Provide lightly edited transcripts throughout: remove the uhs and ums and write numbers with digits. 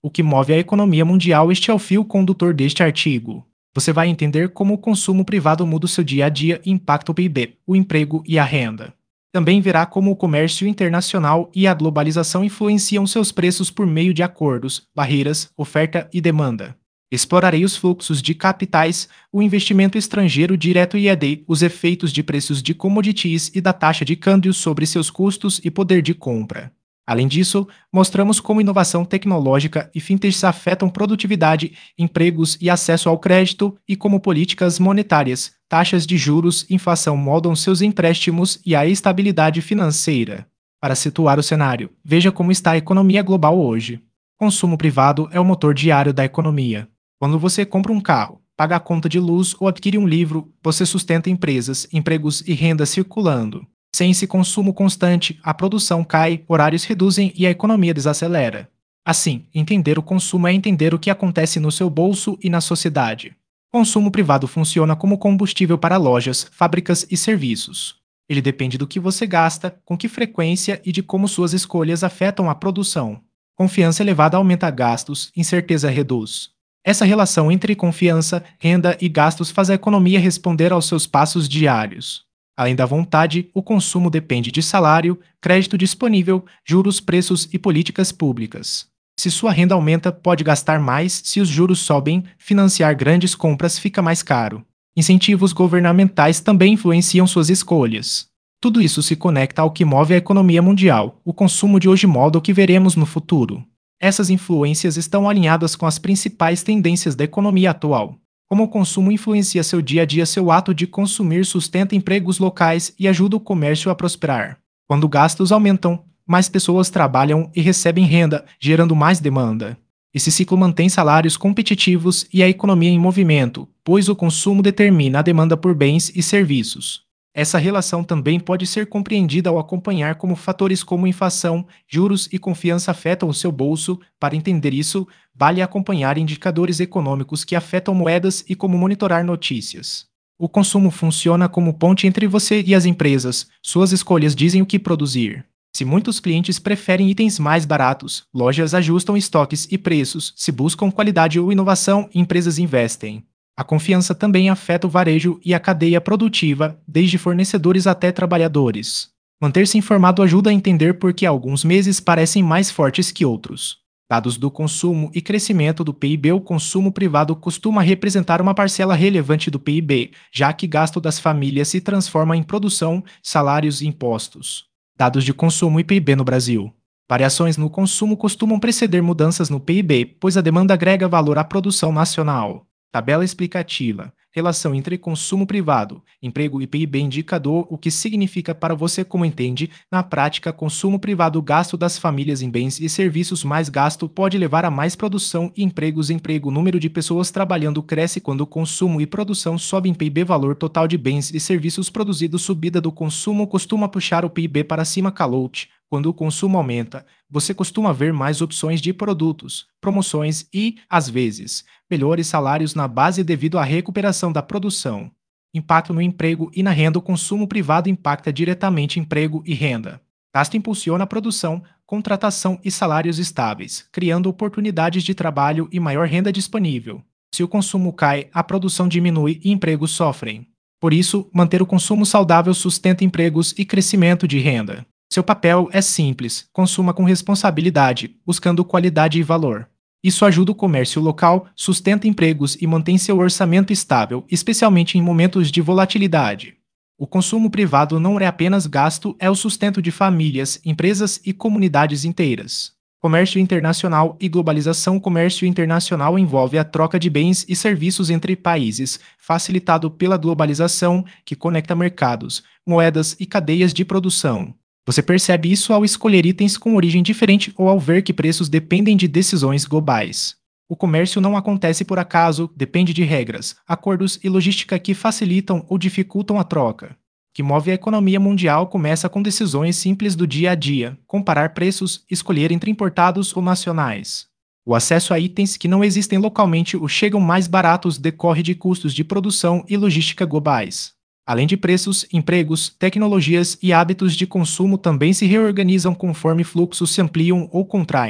O que move a economia mundial, este é o fio condutor deste artigo. Você vai entender como o consumo privado muda o seu dia a dia e impacta o PIB, o emprego e a renda. Também verá como o comércio internacional e a globalização influenciam seus preços por meio de acordos, barreiras, oferta e demanda. Explorarei os fluxos de capitais, o investimento estrangeiro direto e ED, os efeitos de preços de commodities e da taxa de câmbio sobre seus custos e poder de compra. Além disso, mostramos como inovação tecnológica e fintechs afetam produtividade, empregos e acesso ao crédito e como políticas monetárias, taxas de juros e inflação moldam seus empréstimos e a estabilidade financeira. Para situar o cenário, veja como está a economia global hoje. Consumo privado é o motor diário da economia. Quando você compra um carro, paga a conta de luz ou adquire um livro, você sustenta empresas, empregos e renda circulando. Sem esse consumo constante, a produção cai, horários reduzem e a economia desacelera. Assim, entender o consumo é entender o que acontece no seu bolso e na sociedade. Consumo privado funciona como combustível para lojas, fábricas e serviços. Ele depende do que você gasta, com que frequência e de como suas escolhas afetam a produção. Confiança elevada aumenta gastos, incerteza reduz. Essa relação entre confiança, renda e gastos faz a economia responder aos seus passos diários. Além da vontade, o consumo depende de salário, crédito disponível, juros, preços e políticas públicas. Se sua renda aumenta, pode gastar mais, se os juros sobem, financiar grandes compras fica mais caro. Incentivos governamentais também influenciam suas escolhas. Tudo isso se conecta ao que move a economia mundial. O consumo de hoje molda o que veremos no futuro. Essas influências estão alinhadas com as principais tendências da economia atual. Como o consumo influencia seu dia a dia, seu ato de consumir sustenta empregos locais e ajuda o comércio a prosperar. Quando gastos aumentam, mais pessoas trabalham e recebem renda, gerando mais demanda. Esse ciclo mantém salários competitivos e a economia em movimento, pois o consumo determina a demanda por bens e serviços. Essa relação também pode ser compreendida ao acompanhar como fatores como inflação, juros e confiança afetam o seu bolso. Para entender isso, vale acompanhar indicadores econômicos que afetam moedas e como monitorar notícias. O consumo funciona como ponte entre você e as empresas. Suas escolhas dizem o que produzir. Se muitos clientes preferem itens mais baratos, lojas ajustam estoques e preços. Se buscam qualidade ou inovação, empresas investem. A confiança também afeta o varejo e a cadeia produtiva, desde fornecedores até trabalhadores. Manter-se informado ajuda a entender por que alguns meses parecem mais fortes que outros. Dados do consumo e crescimento do PIB, o consumo privado costuma representar uma parcela relevante do PIB, já que gasto das famílias se transforma em produção, salários e impostos. Dados de consumo e PIB no Brasil. Variações no consumo costumam preceder mudanças no PIB, pois a demanda agrega valor à produção nacional. Tabela explicativa. Relação entre consumo privado, emprego e PIB indicador o que significa para você como entende. Na prática, consumo privado gasto das famílias em bens e serviços mais gasto pode levar a mais produção e empregos. Emprego número de pessoas trabalhando cresce quando o consumo e produção sobem. PIB valor total de bens e serviços produzidos. Subida do consumo costuma puxar o PIB para cima. Calote. Quando o consumo aumenta, você costuma ver mais opções de produtos, promoções e, às vezes, melhores salários na base devido à recuperação da produção. Impacto no emprego e na renda. O consumo privado impacta diretamente emprego e renda. Gasto impulsiona a produção, contratação e salários estáveis, criando oportunidades de trabalho e maior renda disponível. Se o consumo cai, a produção diminui e empregos sofrem. Por isso, manter o consumo saudável sustenta empregos e crescimento de renda. Seu papel é simples: consuma com responsabilidade, buscando qualidade e valor. Isso ajuda o comércio local, sustenta empregos e mantém seu orçamento estável, especialmente em momentos de volatilidade. O consumo privado não é apenas gasto, é o sustento de famílias, empresas e comunidades inteiras. Comércio internacional e globalização. Comércio internacional envolve a troca de bens e serviços entre países, facilitado pela globalização, que conecta mercados, moedas e cadeias de produção. Você percebe isso ao escolher itens com origem diferente ou ao ver que preços dependem de decisões globais. O comércio não acontece por acaso, depende de regras, acordos e logística que facilitam ou dificultam a troca. O que move a economia mundial começa com decisões simples do dia a dia: comparar preços, escolher entre importados ou nacionais. O acesso a itens que não existem localmente ou chegam mais baratos decorre de custos de produção e logística globais. Além de preços, empregos, tecnologias e hábitos de consumo também se reorganizam conforme fluxos se ampliam ou contraem.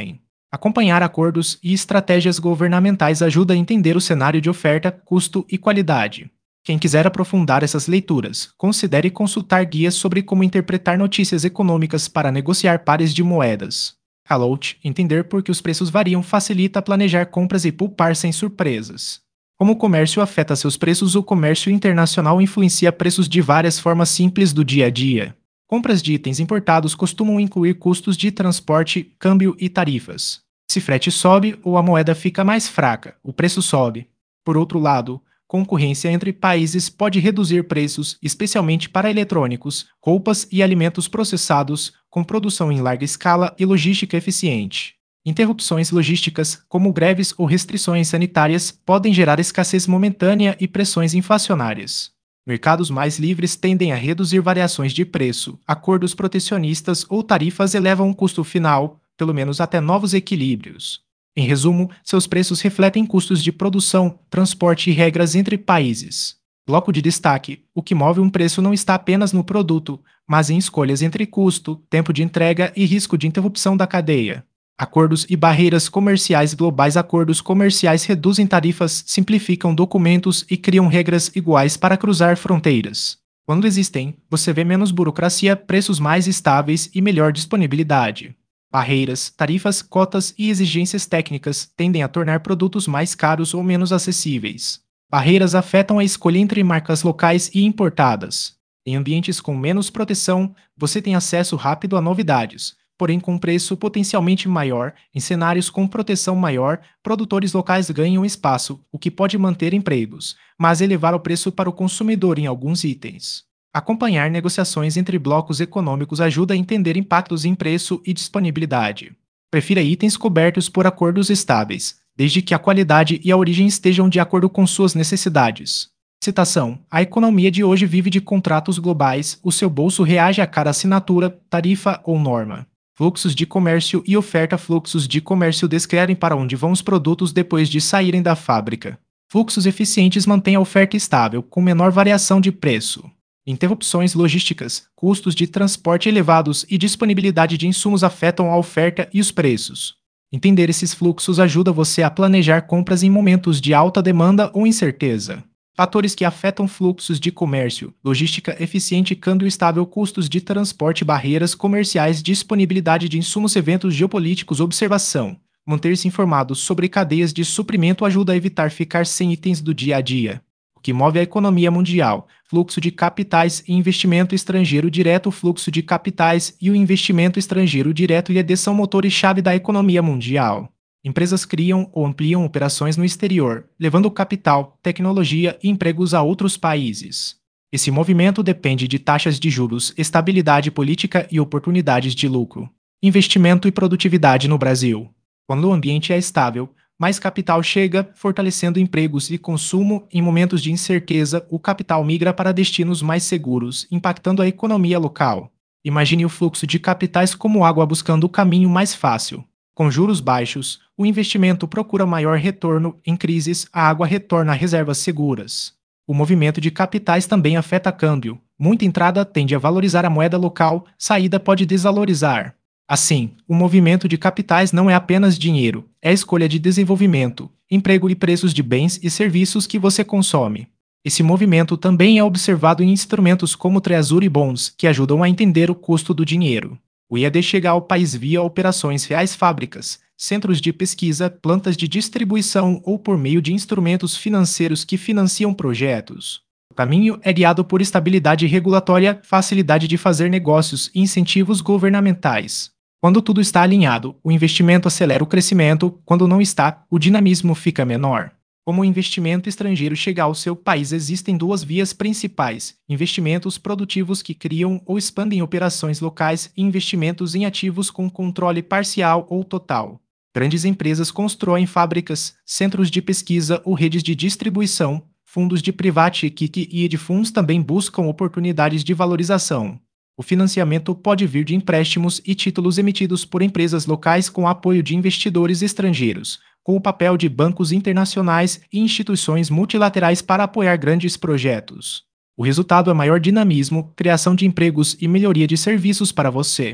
Acompanhar acordos e estratégias governamentais ajuda a entender o cenário de oferta, custo e qualidade. Quem quiser aprofundar essas leituras, considere consultar guias sobre como interpretar notícias econômicas para negociar pares de moedas. Hallout, entender por que os preços variam facilita planejar compras e poupar sem surpresas. Como o comércio afeta seus preços, o comércio internacional influencia preços de várias formas simples do dia a dia. Compras de itens importados costumam incluir custos de transporte, câmbio e tarifas. Se frete sobe ou a moeda fica mais fraca, o preço sobe. Por outro lado, concorrência entre países pode reduzir preços, especialmente para eletrônicos, roupas e alimentos processados, com produção em larga escala e logística eficiente. Interrupções logísticas, como greves ou restrições sanitárias, podem gerar escassez momentânea e pressões inflacionárias. Mercados mais livres tendem a reduzir variações de preço. Acordos protecionistas ou tarifas elevam o custo final, pelo menos até novos equilíbrios. Em resumo, seus preços refletem custos de produção, transporte e regras entre países. Bloco de destaque: o que move um preço não está apenas no produto, mas em escolhas entre custo, tempo de entrega e risco de interrupção da cadeia. Acordos e barreiras comerciais globais. Acordos comerciais reduzem tarifas, simplificam documentos e criam regras iguais para cruzar fronteiras. Quando existem, você vê menos burocracia, preços mais estáveis e melhor disponibilidade. Barreiras, tarifas, cotas e exigências técnicas tendem a tornar produtos mais caros ou menos acessíveis. Barreiras afetam a escolha entre marcas locais e importadas. Em ambientes com menos proteção, você tem acesso rápido a novidades, porém com preço potencialmente maior. Em cenários com proteção maior, produtores locais ganham espaço, o que pode manter empregos, mas elevar o preço para o consumidor em alguns itens. Acompanhar negociações entre blocos econômicos ajuda a entender impactos em preço e disponibilidade. Prefira itens cobertos por acordos estáveis, desde que a qualidade e a origem estejam de acordo com suas necessidades. Citação: a economia de hoje vive de contratos globais, o seu bolso reage a cada assinatura, tarifa ou norma. Fluxos de comércio e oferta. Fluxos de comércio descrevem para onde vão os produtos depois de saírem da fábrica. Fluxos eficientes mantêm a oferta estável, com menor variação de preço. Interrupções logísticas, custos de transporte elevados e disponibilidade de insumos afetam a oferta e os preços. Entender esses fluxos ajuda você a planejar compras em momentos de alta demanda ou incerteza. Fatores que afetam fluxos de comércio: logística eficiente, câmbio estável, custos de transporte, barreiras comerciais, disponibilidade de insumos, eventos geopolíticos. Observação: manter-se informado sobre cadeias de suprimento ajuda a evitar ficar sem itens do dia a dia. O que move a economia mundial: fluxo de capitais e investimento estrangeiro direto. O fluxo de capitais e o investimento estrangeiro direto são motores-chave da economia mundial. Empresas criam ou ampliam operações no exterior, levando capital, tecnologia e empregos a outros países. Esse movimento depende de taxas de juros, estabilidade política e oportunidades de lucro. Investimento e produtividade no Brasil. Quando o ambiente é estável, mais capital chega, fortalecendo empregos e consumo. Em momentos de incerteza, o capital migra para destinos mais seguros, impactando a economia local. Imagine o fluxo de capitais como água buscando o caminho mais fácil. Com juros baixos, o investimento procura maior retorno. Em crises, a água retorna a reservas seguras. O movimento de capitais também afeta câmbio. Muita entrada tende a valorizar a moeda local, saída pode desvalorizar. Assim, o movimento de capitais não é apenas dinheiro, é a escolha de desenvolvimento, emprego e preços de bens e serviços que você consome. Esse movimento também é observado em instrumentos como Treasury Bonds, que ajudam a entender o custo do dinheiro. O IAD chega ao país via operações reais, fábricas, centros de pesquisa, plantas de distribuição ou por meio de instrumentos financeiros que financiam projetos. O caminho é guiado por estabilidade regulatória, facilidade de fazer negócios e incentivos governamentais. Quando tudo está alinhado, o investimento acelera o crescimento; quando não está, o dinamismo fica menor. Como o investimento estrangeiro chega ao seu país, existem duas vias principais: investimentos produtivos que criam ou expandem operações locais e investimentos em ativos com controle parcial ou total. Grandes empresas constroem fábricas, centros de pesquisa ou redes de distribuição. Fundos de private equity e hedge funds também buscam oportunidades de valorização. O financiamento pode vir de empréstimos e títulos emitidos por empresas locais com apoio de investidores estrangeiros, com o papel de bancos internacionais e instituições multilaterais para apoiar grandes projetos. O resultado é maior dinamismo, criação de empregos e melhoria de serviços para você.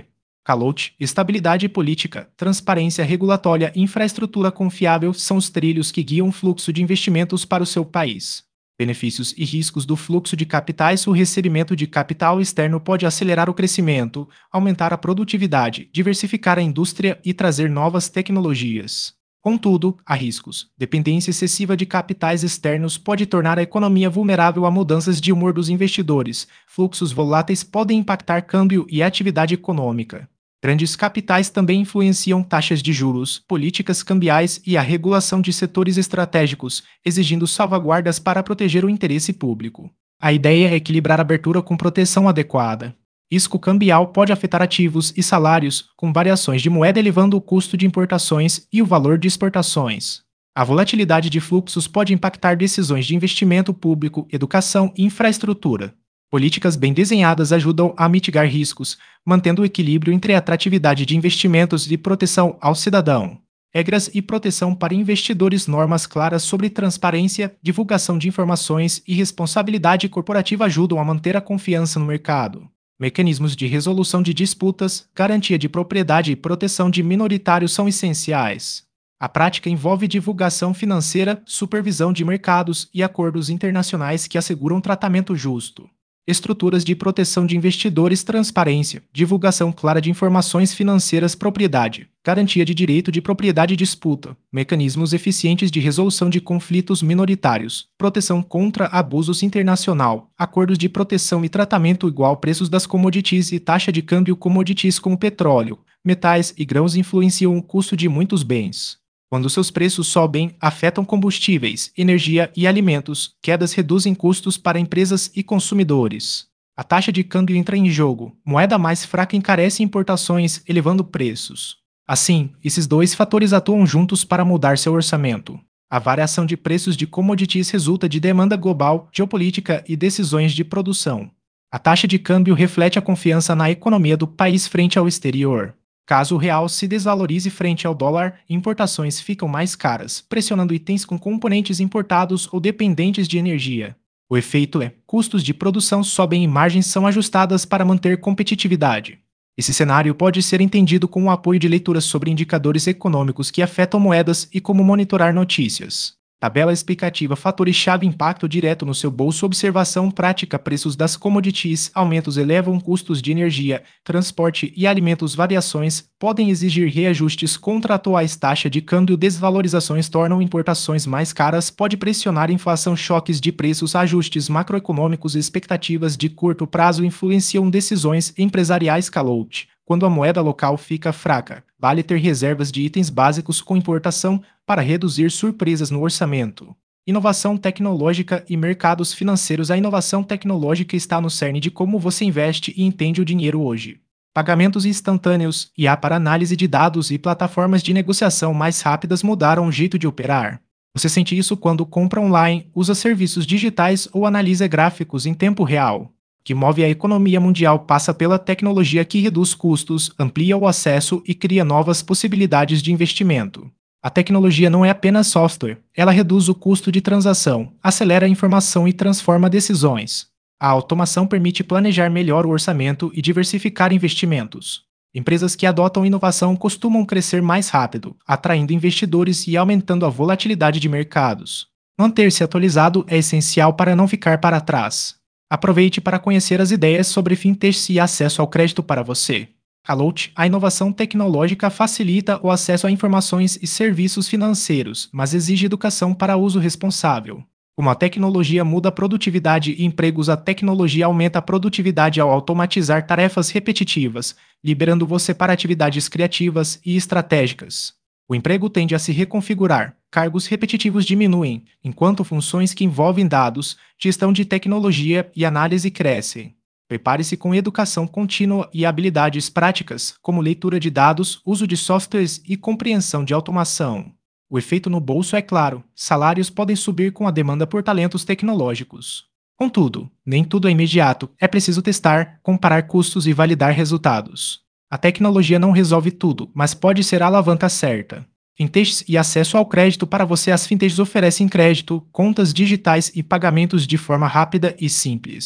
Calote, estabilidade política, transparência regulatória e infraestrutura confiável são os trilhos que guiam o fluxo de investimentos para o seu país. Benefícios e riscos do fluxo de capitais. O recebimento de capital externo pode acelerar o crescimento, aumentar a produtividade, diversificar a indústria e trazer novas tecnologias. Contudo, há riscos. Dependência excessiva de capitais externos pode tornar a economia vulnerável a mudanças de humor dos investidores. Fluxos voláteis podem impactar câmbio e atividade econômica. Grandes capitais também influenciam taxas de juros, políticas cambiais e a regulação de setores estratégicos, exigindo salvaguardas para proteger o interesse público. A ideia é equilibrar a abertura com proteção adequada. Risco cambial pode afetar ativos e salários, com variações de moeda elevando o custo de importações e o valor de exportações. A volatilidade de fluxos pode impactar decisões de investimento público, educação e infraestrutura. Políticas bem desenhadas ajudam a mitigar riscos, mantendo o equilíbrio entre a atratividade de investimentos e proteção ao cidadão. Regras e proteção para investidores. Normas claras sobre transparência, divulgação de informações e responsabilidade corporativa ajudam a manter a confiança no mercado. Mecanismos de resolução de disputas, garantia de propriedade e proteção de minoritários são essenciais. A prática envolve divulgação financeira, supervisão de mercados e acordos internacionais que asseguram tratamento justo. Estruturas de proteção de investidores. Transparência, divulgação clara de informações financeiras. Propriedade, garantia de direito de propriedade e disputa, mecanismos eficientes de resolução de conflitos minoritários, proteção contra abusos internacional, acordos de proteção e tratamento igual. Preços das commodities e taxa de câmbio. Commodities como petróleo, metais e grãos influenciam o custo de muitos bens. Quando seus preços sobem, afetam combustíveis, energia e alimentos. Quedas reduzem custos para empresas e consumidores. A taxa de câmbio entra em jogo. Moeda mais fraca encarece importações, elevando preços. Assim, esses dois fatores atuam juntos para mudar seu orçamento. A variação de preços de commodities resulta de demanda global, geopolítica e decisões de produção. A taxa de câmbio reflete a confiança na economia do país frente ao exterior. Caso o real se desvalorize frente ao dólar, importações ficam mais caras, pressionando itens com componentes importados ou dependentes de energia. O efeito é: custos de produção sobem e margens são ajustadas para manter competitividade. Esse cenário pode ser entendido com o apoio de leituras sobre indicadores econômicos que afetam moedas e como monitorar notícias. Tabela explicativa. Fatores-chave. Impacto direto no seu bolso. Observação prática. Preços das commodities. Aumentos elevam custos de energia, transporte e alimentos. Variações podem exigir reajustes contratuais. Taxa de câmbio. Desvalorizações tornam importações mais caras. Pode pressionar a inflação. Choques de preços. Ajustes macroeconômicos. Expectativas de curto prazo influenciam decisões empresariais. Calote. Quando a moeda local fica fraca, vale ter reservas de itens básicos com importação para reduzir surpresas no orçamento. Inovação tecnológica e mercados financeiros. A inovação tecnológica está no cerne de como você investe e entende o dinheiro hoje. Pagamentos instantâneos, IA para análise de dados e plataformas de negociação mais rápidas mudaram o jeito de operar. Você sente isso quando compra online, usa serviços digitais ou analisa gráficos em tempo real. Que move a economia mundial passa pela tecnologia que reduz custos, amplia o acesso e cria novas possibilidades de investimento. A tecnologia não é apenas software, ela reduz o custo de transação, acelera a informação e transforma decisões. A automação permite planejar melhor o orçamento e diversificar investimentos. Empresas que adotam inovação costumam crescer mais rápido, atraindo investidores e aumentando a volatilidade de mercados. Manter-se atualizado é essencial para não ficar para trás. Aproveite para conhecer as ideias sobre fintechs e acesso ao crédito para você. Calote. A inovação tecnológica facilita o acesso a informações e serviços financeiros, mas exige educação para uso responsável. Como a tecnologia muda a produtividade e empregos, a tecnologia aumenta a produtividade ao automatizar tarefas repetitivas, liberando você para atividades criativas e estratégicas. O emprego tende a se reconfigurar, cargos repetitivos diminuem, enquanto funções que envolvem dados, gestão de tecnologia e análise crescem. Prepare-se com educação contínua e habilidades práticas, como leitura de dados, uso de softwares e compreensão de automação. O efeito no bolso é claro: salários podem subir com a demanda por talentos tecnológicos. Contudo, nem tudo é imediato, é preciso testar, comparar custos e validar resultados. A tecnologia não resolve tudo, mas pode ser a alavanca certa. Fintechs e acesso ao crédito para você. As fintechs oferecem crédito, contas digitais e pagamentos de forma rápida e simples.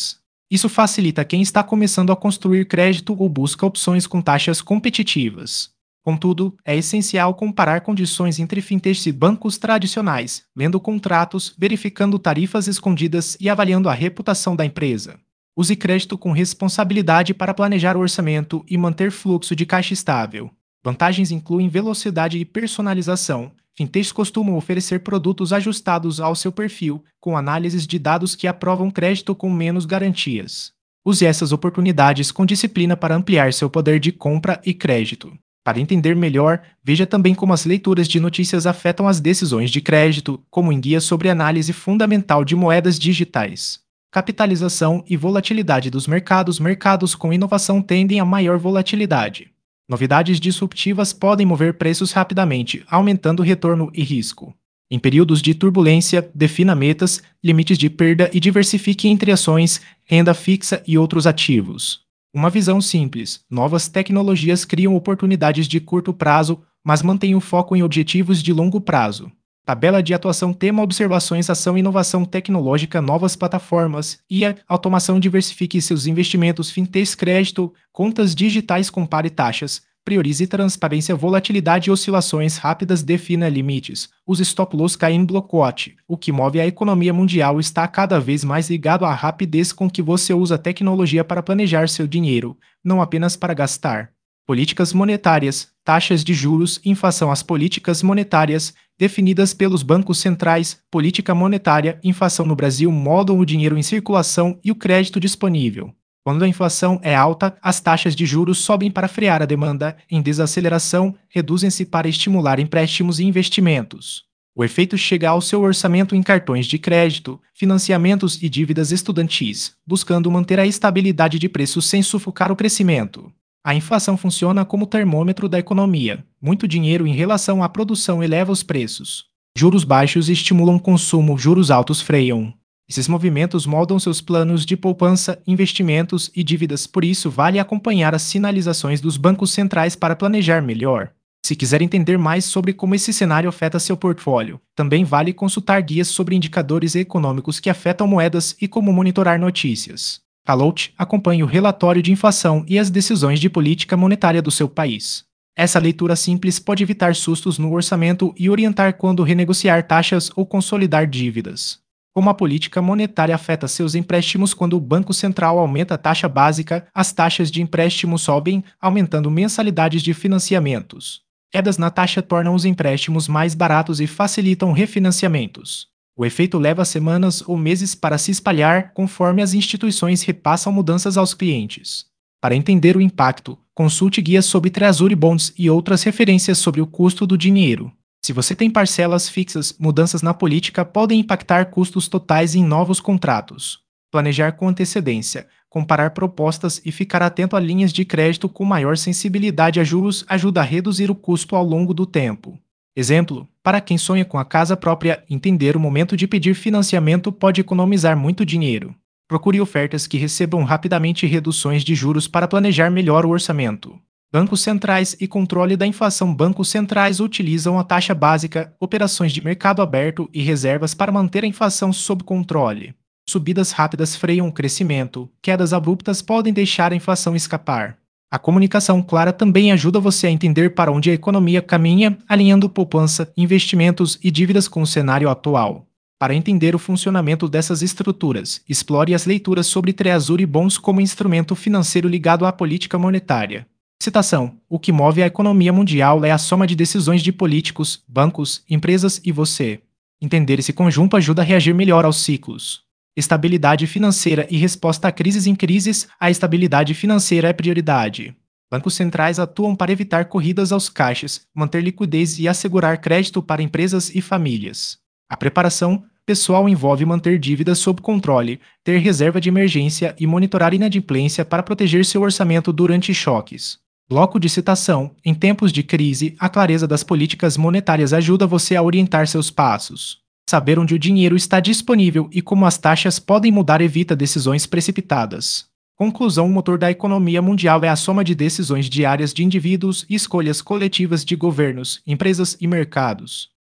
Isso facilita quem está começando a construir crédito ou busca opções com taxas competitivas. Contudo, é essencial comparar condições entre fintechs e bancos tradicionais, lendo contratos, verificando tarifas escondidas e avaliando a reputação da empresa. Use crédito com responsabilidade para planejar o orçamento e manter fluxo de caixa estável. Vantagens incluem velocidade e personalização. Fintechs costumam oferecer produtos ajustados ao seu perfil, com análises de dados que aprovam crédito com menos garantias. Use essas oportunidades com disciplina para ampliar seu poder de compra e crédito. Para entender melhor, veja também como as leituras de notícias afetam as decisões de crédito, como em guias sobre análise fundamental de moedas digitais. Capitalização e volatilidade dos mercados. Mercados com inovação tendem a maior volatilidade. Novidades disruptivas podem mover preços rapidamente, aumentando retorno e risco. Em períodos de turbulência, defina metas, limites de perda e diversifique entre ações, renda fixa e outros ativos. Uma visão simples: novas tecnologias criam oportunidades de curto prazo, mas mantêm o foco em objetivos de longo prazo. Tabela de atuação: tema observações, ação, inovação tecnológica, novas plataformas, IA, automação. Diversifique seus investimentos, fintechs, crédito, contas digitais, compare taxas, priorize transparência, volatilidade e oscilações rápidas, defina limites. Use stop loss, cair block watch. O que move a economia mundial está cada vez mais ligado à rapidez com que você usa a tecnologia para planejar seu dinheiro, não apenas para gastar. Políticas monetárias, taxas de juros, inflação. As políticas monetárias, definidas pelos bancos centrais, política monetária, inflação no Brasil, moldam o dinheiro em circulação e o crédito disponível. Quando a inflação é alta, as taxas de juros sobem para frear a demanda, em desaceleração, reduzem-se para estimular empréstimos e investimentos. O efeito chega ao seu orçamento em cartões de crédito, financiamentos e dívidas estudantis, buscando manter a estabilidade de preços sem sufocar o crescimento. A inflação funciona como termômetro da economia. Muito dinheiro em relação à produção eleva os preços. Juros baixos estimulam consumo, juros altos freiam. Esses movimentos moldam seus planos de poupança, investimentos e dívidas, por isso vale acompanhar as sinalizações dos bancos centrais para planejar melhor. Se quiser entender mais sobre como esse cenário afeta seu portfólio, também vale consultar guias sobre indicadores econômicos que afetam moedas e como monitorar notícias. Calout acompanhe o relatório de inflação e as decisões de política monetária do seu país. Essa leitura simples pode evitar sustos no orçamento e orientar quando renegociar taxas ou consolidar dívidas. Como a política monetária afeta seus empréstimos. Quando o Banco Central aumenta a taxa básica, as taxas de empréstimo sobem, aumentando mensalidades de financiamentos. Quedas na taxa tornam os empréstimos mais baratos e facilitam refinanciamentos. O efeito leva semanas ou meses para se espalhar conforme as instituições repassam mudanças aos clientes. Para entender o impacto, consulte guias sobre Treasury Bonds e outras referências sobre o custo do dinheiro. Se você tem parcelas fixas, mudanças na política podem impactar custos totais em novos contratos. Planejar com antecedência, comparar propostas e ficar atento a linhas de crédito com maior sensibilidade a juros ajuda a reduzir o custo ao longo do tempo. Exemplo: para quem sonha com a casa própria, entender o momento de pedir financiamento pode economizar muito dinheiro. Procure ofertas que recebam rapidamente reduções de juros para planejar melhor o orçamento. Bancos centrais e controle da inflação. Bancos centrais utilizam a taxa básica, operações de mercado aberto e reservas para manter a inflação sob controle. Subidas rápidas freiam o crescimento, quedas abruptas podem deixar a inflação escapar. A comunicação clara também ajuda você a entender para onde a economia caminha, alinhando poupança, investimentos e dívidas com o cenário atual. Para entender o funcionamento dessas estruturas, explore as leituras sobre Treasury Bonds como instrumento financeiro ligado à política monetária. Citação: o que move a economia mundial é a soma de decisões de políticos, bancos, empresas e você. Entender esse conjunto ajuda a reagir melhor aos ciclos. Estabilidade financeira e resposta a crises. Em crises, a estabilidade financeira é prioridade. Bancos centrais atuam para evitar corridas aos caixas, manter liquidez e assegurar crédito para empresas e famílias. A preparação pessoal envolve manter dívidas sob controle, ter reserva de emergência e monitorar inadimplência para proteger seu orçamento durante choques. Bloco de citação: em tempos de crise, a clareza das políticas monetárias ajuda você a orientar seus passos. Saber onde o dinheiro está disponível e como as taxas podem mudar evita decisões precipitadas. Conclusão: o motor da economia mundial é a soma de decisões diárias de indivíduos e escolhas coletivas de governos, empresas e mercados.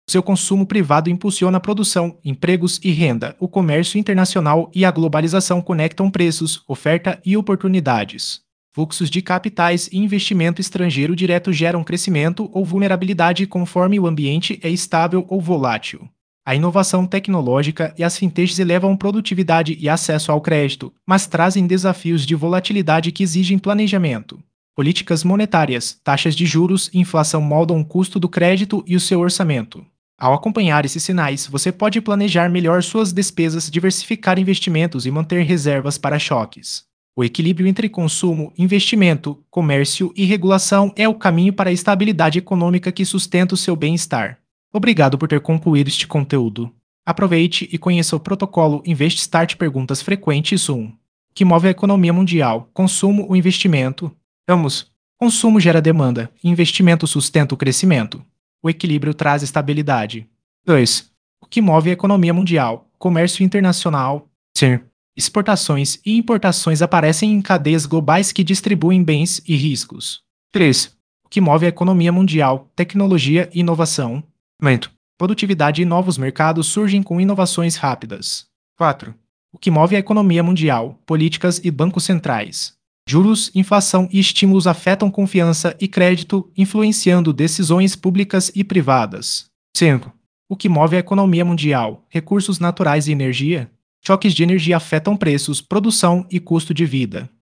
Seu consumo privado impulsiona a produção, empregos e renda. O comércio internacional e a globalização conectam preços, oferta e oportunidades. Fluxos de capitais e investimento estrangeiro direto geram crescimento ou vulnerabilidade conforme o ambiente é estável ou volátil. A inovação tecnológica e as fintechs elevam produtividade e acesso ao crédito, mas trazem desafios de volatilidade que exigem planejamento. Políticas monetárias, taxas de juros e inflação moldam o custo do crédito e o seu orçamento. Ao acompanhar esses sinais, você pode planejar melhor suas despesas, diversificar investimentos e manter reservas para choques. O equilíbrio entre consumo, investimento, comércio e regulação é o caminho para a estabilidade econômica que sustenta o seu bem-estar. Obrigado por ter concluído este conteúdo. Aproveite e conheça o protocolo InvestStart Perguntas Frequentes 1, que move a economia mundial, consumo ou investimento. Vamos. Consumo gera demanda, investimento sustenta o crescimento. O equilíbrio traz estabilidade. 2. O que move a economia mundial, comércio internacional. Sim. Exportações e importações aparecem em cadeias globais que distribuem bens e riscos. 3. O que move a economia mundial, tecnologia e inovação. Aumento. Produtividade e novos mercados surgem com inovações rápidas. 4. O que move a economia mundial, políticas e bancos centrais. Juros, inflação e estímulos afetam confiança e crédito, influenciando decisões públicas e privadas. 5. O que move a economia mundial, recursos naturais e energia. Choques de energia afetam preços, produção e custo de vida.